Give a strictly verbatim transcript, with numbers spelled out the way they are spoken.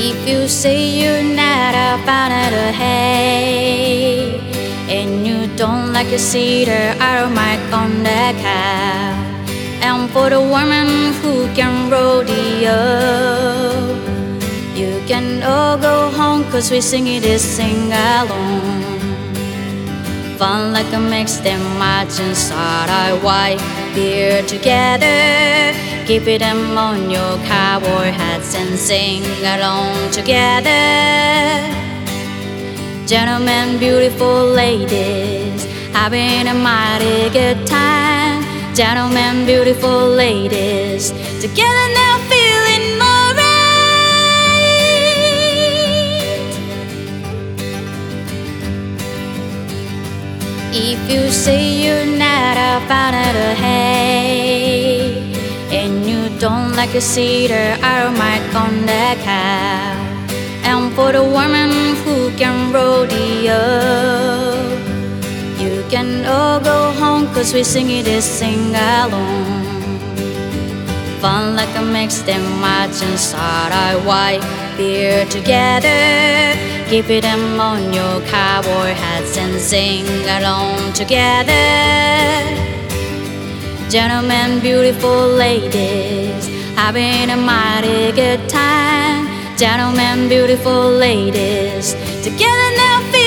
If you say you're not about it, hey, and you don't like a cedar, I might on the cow. And for the woman who can rodeo, you can all go home, cause we sing it this sing along. Fun like a mix, them match inside our white beer together. Keep it them on your cowboy hats and sing along together. Gentlemen, beautiful ladies, having a mighty good time. Gentlemen, beautiful ladies, together now feeling alright. If you say you're not about it, hey, and you don't like a cedar, I might on the cow. And for the woman who can rodeo, you can all go home, cause we sing it this sing along. Fun like a mix, them match inside our white beer together. Keep it them on your cowboy hats and sing along together. Gentlemen, beautiful ladies, having a mighty good time. Gentlemen, beautiful ladies, together now.